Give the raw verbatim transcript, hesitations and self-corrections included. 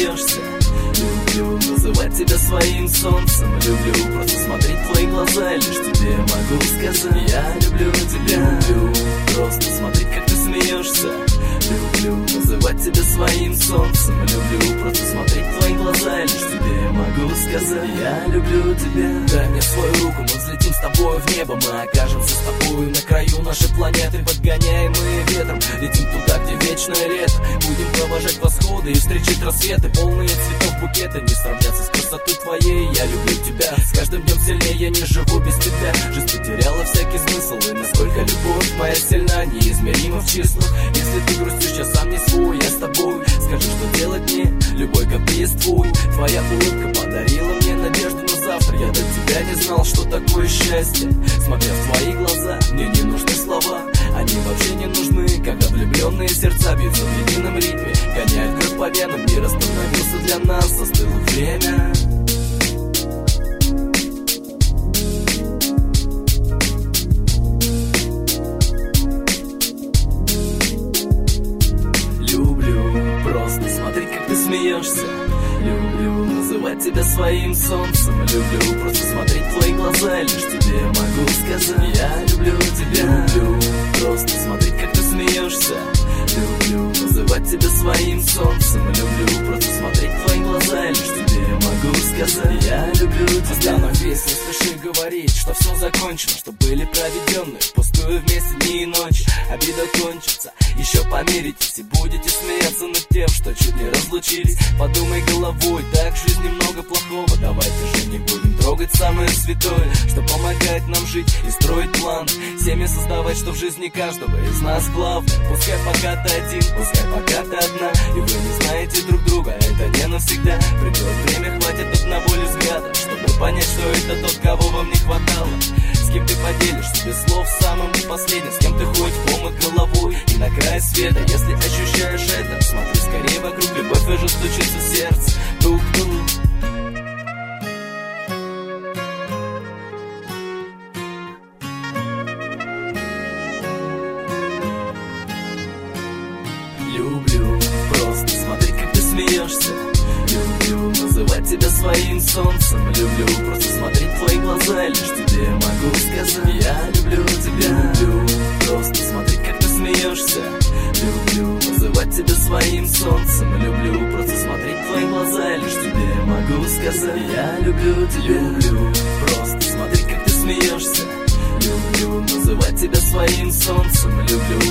смеешься. Люблю называть тебя своим солнцем. Люблю просто смотреть в твои глаза, лишь тебе могу сказать: я люблю тебя. Люблю просто смотреть, как ты смеешься. Люблю называть тебя своим солнцем. Люблю просто смотреть в твои глаза, лишь тебе могу сказать: я люблю тебя. Дай мне свою руку, мы взлетим с тобой в небо. Мы окажемся с тобой на краю нашей планеты, подгоняемые ветром. Летим туда, где вечное лето. Будем провожать восходы и встречать рассветы, полные цветов букеты. Не сравняться с красотой твоей, я люблю тебя. С каждым днем сильнее, я не живу без тебя. Жизнь потеряла всякий смысл, и насколько любовь моя сильна, неизмерима в числах. Если ты грустишь, сейчас сам не свой, я с тобой. Скажи, что делать мне, любой каприз твой. Твоя улыбка подарила мне надежду на завтра. Я до тебя не знал, что такое счастье. Смотря в твои глаза, мне не нужны слова. Они вообще не нужны, когда влюбленные сердца бьются в едином ритме, гоняют кровь по венам. Мир остановился для нас, застыло время. Люблю просто смотреть, как ты смеешься. Люблю называть тебя своим солнцем. Люблю просто смотреть в твои глаза, лишь тебе могу сказать: я люблю тебя. Люблю просто смотреть, как ты смеешься. Люблю называть тебя своим солнцем. Люблю просто смотреть в твои глаза, лишь тебе могу сказать: я люблю тебя. Остановись, не спеши говорить, что все закончено, что были проведены впустую вместе дни и ночи. Обида кончится, еще помиритесь и будете смеяться над тем, что чуть не разлучились. Подумай головой, так в жизни много плохого. Давайте же не будем трогать самое святое, что помогает нам жить и строить планы, семьи создавать, что в жизни каждого из нас главное. Пускай пока ты один, пускай пока ты одна, и вы не знаете друг друга, это не навсегда. Придет время, хватит одного взгляда, чтобы понять, что это тот, кого вам не хватало. С кем ты поделишься без слов самым последним, с кем ты ходишь в омут головой и на край света. Если ощущаешь это, смотри скорее вокруг, любовь уже стучится в сердце. Тук-тук. Люблю просто смотреть, как ты смеешься. Люблю называть тебя своим солнцем. Люблю просто смотреть в твои глаза, лишь тебе могу сказать: я люблю тебя. Люблю просто смотреть, как ты смеешься. Люблю называть тебя своим солнцем. Люблю просто смотреть в твои глаза, лишь тебе могу сказать: я люблю тебя. Люблю просто смотреть, как ты смеешься. Люблю называть тебя своим солнцем. Люблю